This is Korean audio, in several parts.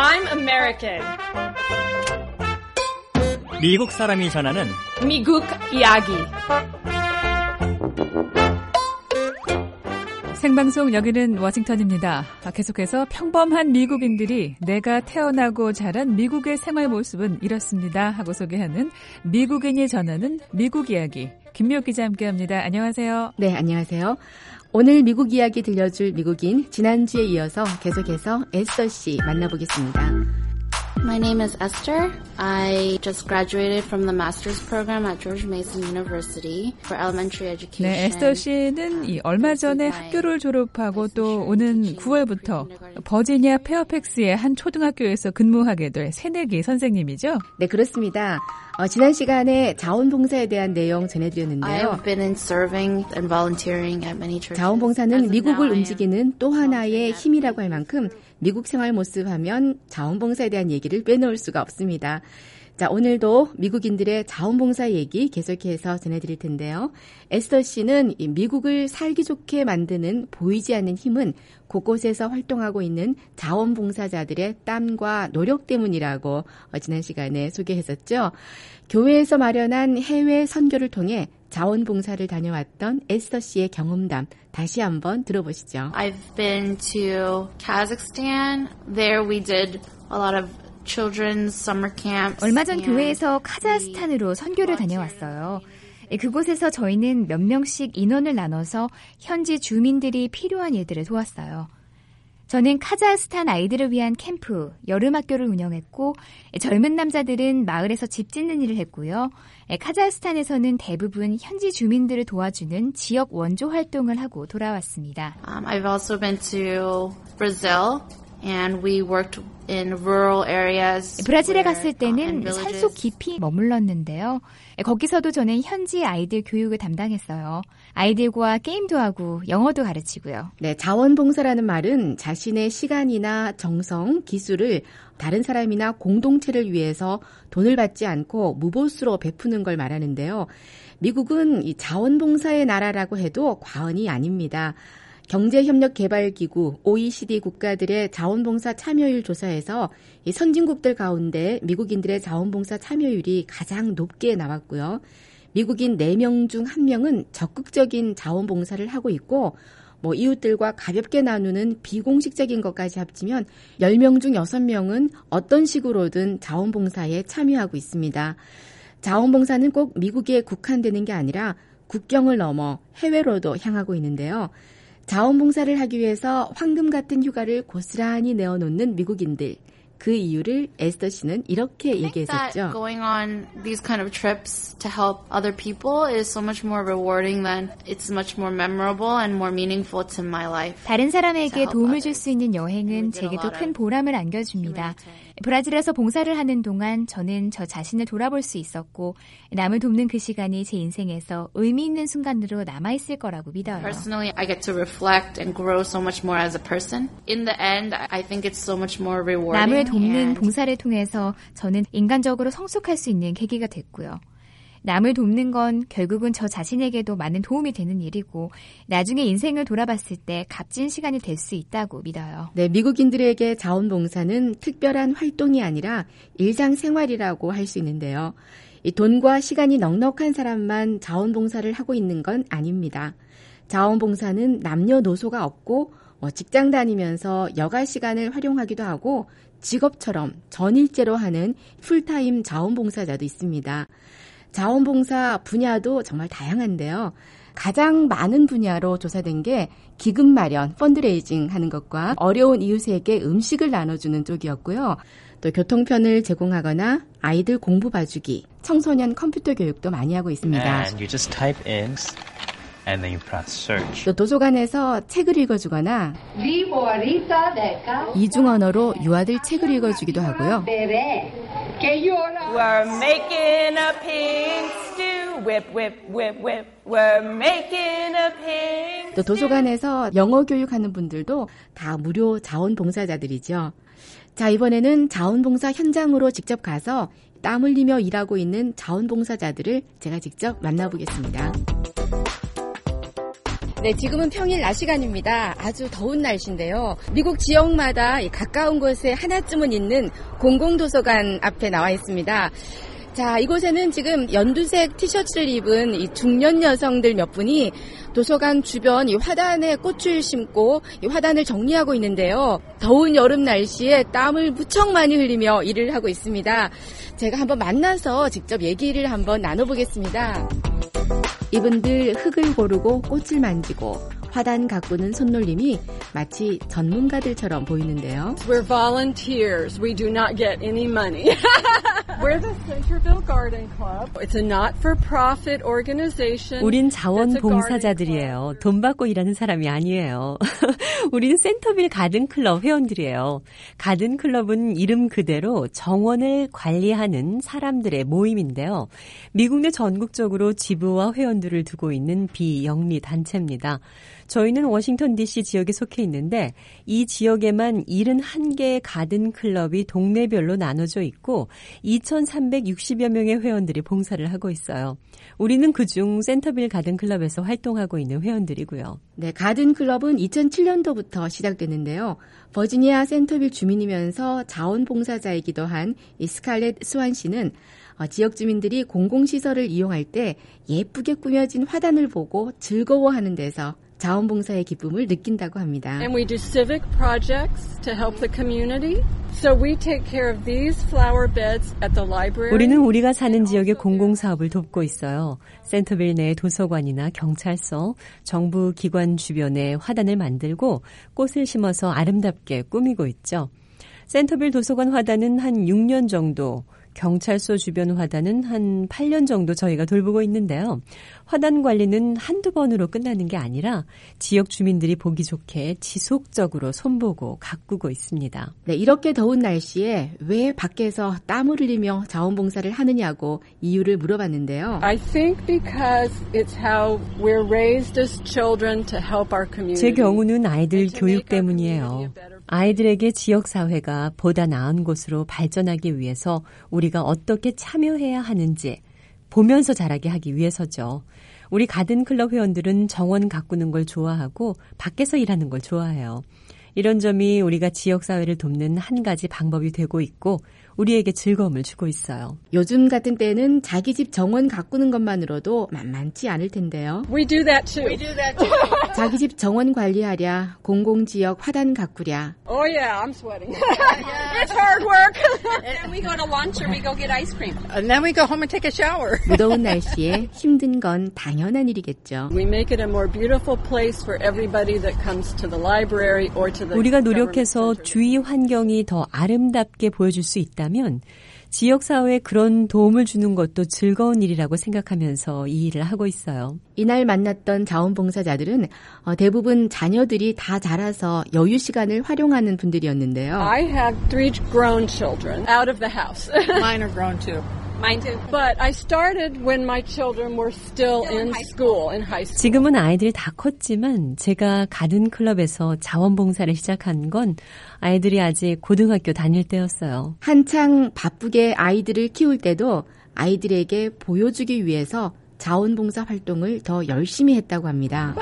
I'm American. 미국 사람이 전하는 미국 이야기. 생방송 여기는 워싱턴입니다. 계속해서 평범한 미국인들이 내가 태어나고 자란 미국의 생활 모습은 이렇습니다 하고 소개하는 미국인이 전하는 미국 이야기. 김미옥 기자 함께합니다. 안녕하세요. 네, 안녕하세요. 오늘 미국 이야기 들려줄 미국인 지난주에 이어서 계속해서 에스더 씨 만나보겠습니다. My name is Esther. I just graduated from the master's program at George Mason University for elementary education. 네, 에스더 씨는 얼마 전에 학교를 졸업하고 또 오는 9월부터 버지니아 페어팩스의 한 초등학교에서 근무하게 될 새내기 선생님이죠? 네, 그렇습니다. 지난 시간에 자원봉사에 대한 내용 전해드렸는데요. 자원봉사는 미국을 움직이는 또 하나의 힘이라고 할 만큼 미국 생활 모습 하면 자원봉사에 대한 얘기를 빼놓을 수가 없습니다. 자, 오늘도 미국인들의 자원봉사 얘기 계속해서 전해드릴 텐데요. 에스더 씨는 이 미국을 살기 좋게 만드는 보이지 않는 힘은 곳곳에서 활동하고 있는 자원봉사자들의 땀과 노력 때문이라고 지난 시간에 소개했었죠. 교회에서 마련한 해외 선교를 통해 자원봉사를 다녀왔던 에스더 씨의 경험담 다시 한번 들어보시죠. I've been to Kazakhstan. There we did a lot of children's summer camps. 얼마 전 교회에서 카자흐스탄으로 선교를 다녀왔어요. 그곳에서 저희는 몇 명씩 인원을 나눠서 현지 주민들이 필요한 일들을 도왔어요. 저는 카자흐스탄 아이들을 위한 캠프, 여름학교를 운영했고 젊은 남자들은 마을에서 집 짓는 일을 했고요. 카자흐스탄에서는 대부분 현지 주민들을 도와주는 지역 원조 활동을 하고 돌아왔습니다. I've also been to Brazil. And we worked in rural areas. 브라질에 갔을 때는 산속 깊이 머물렀는데요. 거기서도 저는 현지 아이들 교육을 담당했어요. 아이들과 게임도 하고 영어도 가르치고요. 네, 자원봉사라는 말은 자신의 시간이나 정성, 기술을 다른 사람이나 공동체를 위해서 돈을 받지 않고 무보수로 베푸는 걸 말하는데요. 미국은 이 자원봉사의 나라라고 해도 과언이 아닙니다. 경제협력개발기구 OECD 국가들의 자원봉사 참여율 조사에서 이 선진국들 가운데 미국인들의 자원봉사 참여율이 가장 높게 나왔고요. 미국인 4명 중 1명은 적극적인 자원봉사를 하고 있고 이웃들과 가볍게 나누는 비공식적인 것까지 합치면 10명 중 6명은 어떤 식으로든 자원봉사에 참여하고 있습니다. 자원봉사는 꼭 미국에 국한되는 게 아니라 국경을 넘어 해외로도 향하고 있는데요. 자원봉사를 하기 위해서 황금 같은 휴가를 고스란히 내어놓는 미국인들. 그 이유를 에스더 씨는 이렇게 얘기했었죠. Going on these kind of trips to help other people is so much more rewarding than it's much more memorable and more meaningful to my life. 다른 사람에게 도움을 줄 수 있는 여행은 제게도 큰 보람을 안겨줍니다. 브라질에서 봉사를 하는 동안 저는 저 자신을 돌아볼 수 있었고 남을 돕는 그 시간이 제 인생에서 의미 있는 순간으로 남아있을 거라고 믿어요. Personally, I get to reflect and grow so much more as a person. In the end, I think it's so much more rewarding. 남을 돕는 봉사를 통해서 저는 인간적으로 성숙할 수 있는 계기가 됐고요. 남을 돕는 건 결국은 저 자신에게도 많은 도움이 되는 일이고 나중에 인생을 돌아봤을 때 값진 시간이 될 수 있다고 믿어요. 네, 미국인들에게 자원봉사는 특별한 활동이 아니라 일상생활이라고 할 수 있는데요. 이 돈과 시간이 넉넉한 사람만 자원봉사를 하고 있는 건 아닙니다. 자원봉사는 남녀노소가 없고 직장 다니면서 여가 시간을 활용하기도 하고 직업처럼 전일제로 하는 풀타임 자원봉사자도 있습니다. 자원봉사 분야도 정말 다양한데요. 가장 많은 분야로 조사된 게 기금 마련, 펀드레이징 하는 것과 어려운 이웃에게 음식을 나눠주는 쪽이었고요. 또 교통편을 제공하거나 아이들 공부 봐주기, 청소년 컴퓨터 교육도 많이 하고 있습니다. And you just type in and then you press search. 또 도서관에서 책을 읽어주거나 이중 언어로 유아들 책을 읽어주기도 하고요. We're making a pig stew. Whip, whip, whip, whip. We're making a pig. 또 도서관에서 영어 교육하는 분들도 다 무료 자원봉사자들이죠. 자, 이번에는 자원봉사 현장으로 직접 가서 땀 흘리며 일하고 있는 자원봉사자들을 제가 직접 만나보겠습니다. 네, 지금은 평일 낮 시간입니다. 아주 더운 날씨인데요. 미국 지역마다 가까운 곳에 하나쯤은 있는 공공도서관 앞에 나와 있습니다. 자, 이곳에는 지금 연두색 티셔츠를 입은 이 중년 여성들 몇 분이 도서관 주변 이 화단에 꽃을 심고 이 화단을 정리하고 있는데요. 더운 여름 날씨에 땀을 무척 많이 흘리며 일을 하고 있습니다. 제가 한번 만나서 직접 얘기를 한번 나눠보겠습니다. 이분들 흙을 고르고 꽃을 만지고 화단 가꾸는 손놀림이 마치 전문가들처럼 보이는데요. We're volunteers. We do not get any money. We're the Centerville Garden Club. It's a not-for-profit organization. 우린 자원봉사자들이에요. 돈 받고 일하는 사람이 아니에요. 우린 센터빌 가든클럽 회원들이에요. 가든클럽은 이름 그대로 정원을 관리하는 사람들의 모임인데요. 미국 내 전국적으로 지부와 회원들을 두고 있는 비영리 단체입니다. 저희는 워싱턴 DC 지역에 속해 있는데 이 지역에만 71개의 가든클럽이 동네별로 나눠져 있고 2,360여 명의 회원들이 봉사를 하고 있어요. 우리는 그중 센터빌 가든클럽에서 활동하고 있는 회원들이고요. 네, 가든클럽은 2007년도부터 시작됐는데요. 버지니아 센터빌 주민이면서 자원봉사자이기도 한 이 스칼렛 스완 씨는 지역 주민들이 공공시설을 이용할 때 예쁘게 꾸며진 화단을 보고 즐거워하는 데서 자원봉사의 기쁨을 느낀다고 합니다. And we do civic projects to help the community. So we take care of these flower beds at the library. 우리는 우리가 사는 지역의 공공사업을 돕고 있어요. 센터빌 내 도서관이나 경찰서, 정부 기관 주변에 화단을 만들고 꽃을 심어서 아름답게 꾸미고 있죠. 센터빌 도서관 화단은 한 6년 정도, 경찰서 주변 화단은 한 8년 정도 저희가 돌보고 있는데요. 화단 관리는 한두 번으로 끝나는 게 아니라 지역 주민들이 보기 좋게 지속적으로 손보고 가꾸고 있습니다. 네, 이렇게 더운 날씨에 왜 밖에서 땀을 흘리며 자원봉사를 하느냐고 이유를 물어봤는데요. I think because it's how we're raised as children to help our community. 제 경우는 아이들 교육 때문이에요. 아이들에게 지역사회가 보다 나은 곳으로 발전하기 위해서 우리가 어떻게 참여해야 하는지 보면서 자라게 하기 위해서죠. 우리 가든클럽 회원들은 정원 가꾸는 걸 좋아하고 밖에서 일하는 걸 좋아해요. 이런 점이 우리가 지역사회를 돕는 한 가지 방법이 되고 있고 우리에게 즐거움을 주고 있어요. 요즘 같은 때는 자기 집 정원 가꾸는 것만으로도 만만치 않을 텐데요. We do that too. 자기 집 정원 관리하랴, 공공지역 화단 가꾸랴. Oh yeah, I'm sweating. It's hard work. And we go to lunch or we go get ice cream. And then we go home and take a shower. 무더운 날씨에 힘든 건 당연한 일이겠죠. We make it a more beautiful place for everybody that comes to the library or to the 우리가 노력해서 주위 환경이 더 아름답게 보여줄 수 있다면 지역사회에 그런 도움을 주는 것도 즐거운 일이라고 생각하면서 이 일을 하고 있어요. 이날 만났던 자원봉사자들은 대부분 자녀들이 다 자라서 여유 시간을 활용하는 분들이었는데요. I have 3 grown children out of the house. Mine are grown too. Mine too. But I started when my children were still in school, in high school. 지금은 아이들이 다 컸지만 제가 가든클럽에서 자원봉사를 시작한 건 아이들이 아직 고등학교 다닐 때였어요. 한창 바쁘게 아이들을 키울 때도 아이들에게 보여주기 위해서 자원봉사 활동을 더 열심히 했다고 합니다.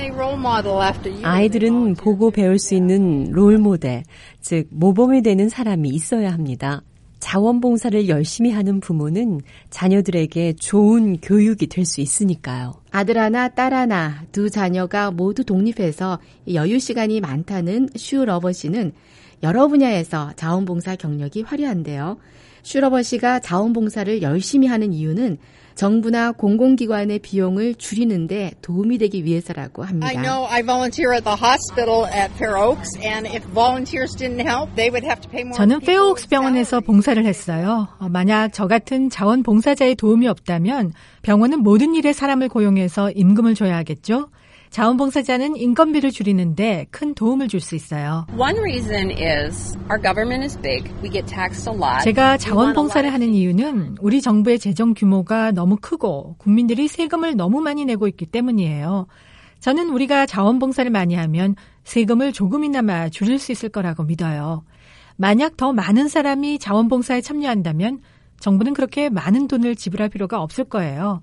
아이들은 보고 배울 수 있는 롤모델, 즉 모범이 되는 사람이 있어야 합니다. 자원봉사를 열심히 하는 부모는 자녀들에게 좋은 교육이 될 수 있으니까요. 아들 하나, 딸 하나, 2 자녀가 모두 독립해서 여유 시간이 많다는 슈 러버 씨는 여러 분야에서 자원봉사 경력이 화려한데요. 슈 러버 씨가 자원봉사를 열심히 하는 이유는 정부나 공공기관의 비용을 줄이는데 도움이 되기 위해서라고 합니다. I know I volunteer at the hospital at Fair Oaks, and if volunteers didn't help, they would have to pay more. 저는 페어옥스 병원에서 봉사를 했어요. 만약 저 같은 자원봉사자의 도움이 없다면 병원은 모든 일에 사람을 고용해서 임금을 줘야 하겠죠. 자원봉사자는 인건비를 줄이는데 큰 도움을 줄 수 있어요. One reason is our government is big. We get taxed a lot. 제가 자원봉사를 하는 이유는 우리 정부의 재정 규모가 너무 크고 국민들이 세금을 너무 많이 내고 있기 때문이에요. 저는 우리가 자원봉사를 많이 하면 세금을 조금이나마 줄일 수 있을 거라고 믿어요. 만약 더 많은 사람이 자원봉사에 참여한다면 정부는 그렇게 많은 돈을 지불할 필요가 없을 거예요.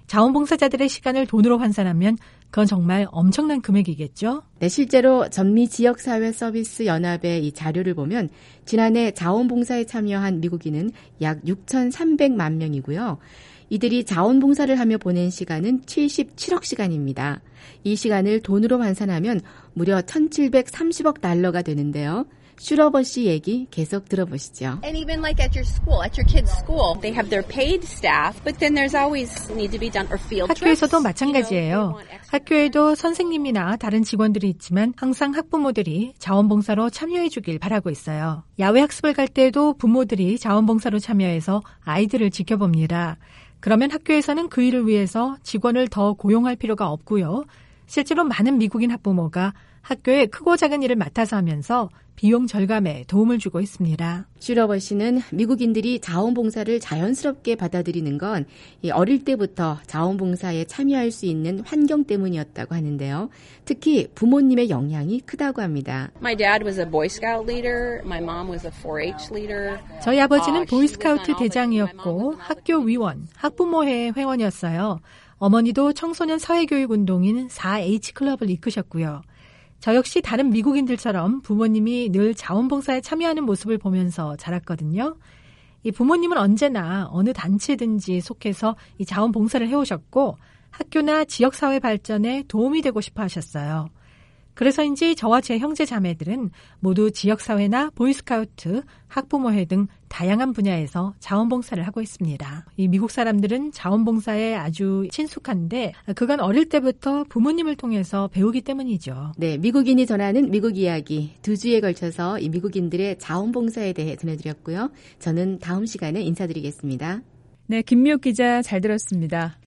자원봉사자들의 시간을 돈으로 환산하면 그건 정말 엄청난 금액이겠죠? 네, 실제로 전미지역사회서비스연합의 이 자료를 보면 지난해 자원봉사에 참여한 미국인은 약 6,300만 명이고요. 이들이 자원봉사를 하며 보낸 시간은 77억 시간입니다. 이 시간을 돈으로 환산하면 무려 1,730억 달러가 되는데요. 슈러버 씨 얘기 계속 들어보시죠. And even like at your school, at your kids' school, they have their paid staff, but then there's always need to be done or field trips. 학교에서도 마찬가지예요. 학교에도 선생님이나 다른 직원들이 있지만 항상 학부모들이 자원봉사로 참여해 주길 바라고 있어요. 야외 학습을 갈 때도 부모들이 자원봉사로 참여해서 아이들을 지켜봅니다. 그러면 학교에서는 그 일을 위해서 직원을 더 고용할 필요가 없고요. 실제로 많은 미국인 학부모가 학교에 크고 작은 일을 맡아서 하면서 비용 절감에 도움을 주고 있습니다. 슈러버 씨는 미국인들이 자원봉사를 자연스럽게 받아들이는 건 어릴 때부터 자원봉사에 참여할 수 있는 환경 때문이었다고 하는데요. 특히 부모님의 영향이 크다고 합니다. My dad was a Boy Scout leader. My mom was a 4-H leader. 저희 아버지는 보이스카우트 대장이었고 학교 위원, 학부모회 회원이었어요. 어머니도 청소년 사회교육운동인 4H 클럽을 이끄셨고요. 저 역시 다른 미국인들처럼 부모님이 늘 자원봉사에 참여하는 모습을 보면서 자랐거든요. 이 부모님은 언제나 어느 단체든지 속해서 이 자원봉사를 해오셨고 학교나 지역사회 발전에 도움이 되고 싶어 하셨어요. 그래서인지 저와 제 형제 자매들은 모두 지역사회나 보이스카우트, 학부모회 등 다양한 분야에서 자원봉사를 하고 있습니다. 이 미국 사람들은 자원봉사에 아주 친숙한데 그건 어릴 때부터 부모님을 통해서 배우기 때문이죠. 네, 미국인이 전하는 미국 이야기 2주에 걸쳐서 이 미국인들의 자원봉사에 대해 전해드렸고요. 저는 다음 시간에 인사드리겠습니다. 네, 김미옥 기자 잘 들었습니다.